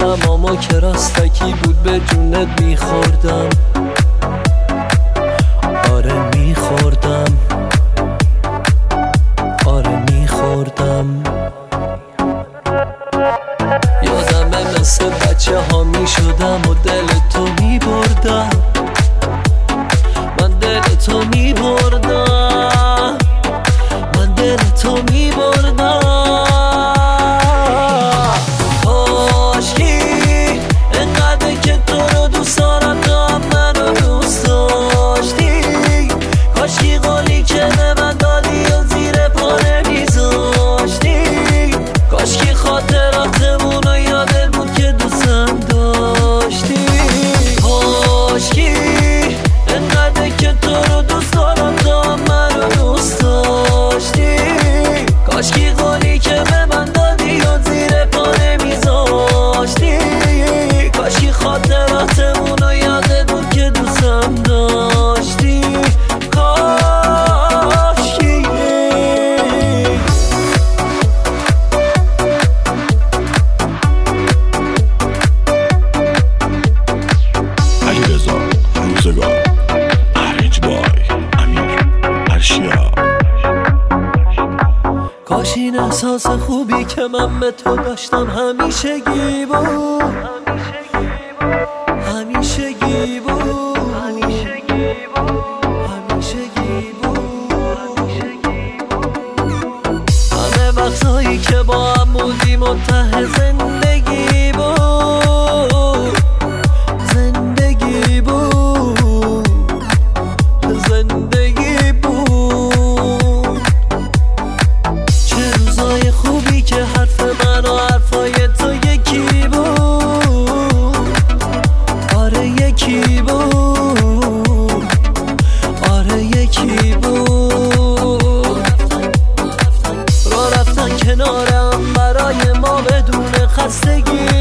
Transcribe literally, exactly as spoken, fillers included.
تماما که راستکی بود به جونت میخوردم، آره میخوردم، آره میخوردم. یادمه مثل بچه ها میشدم و دل تو میبردم، من دل تو میبردم، من دل تو میبردم. کاشکی انقدر که تو رو دوست دارم تو هم منو دوست داشتی، کاشکی قولی که به من دادی و زیر پا نمیذاشتی، کاشکی خاطراتمون رو یادت بود که دوستم داشتی. کاشکی انقدر که تو رو دوست دارم تو هم منو دوست داشتی، کاشکی قولی که به من دادی و زیر پا نمیذاشتی، کاشکی خاطراتمون رو یادت بود که دوستم داشتی. کاشکی علیرضا روزگار، ارنج بای امیر ارشیا. کاش این احساس خوبی که من به تو داشتم همیشگی بود، همیشگی بود، همیشگی بود. همه وقتایی که با هم بودیم منتهی زندگی بود، زندگی بود، زندگی بود. چه روزای خوبی که حرف من و حرفای تو یکی بود، آره یکی بود، آره یکی بود. راه رفتن کنارم برای ما بدون خستگی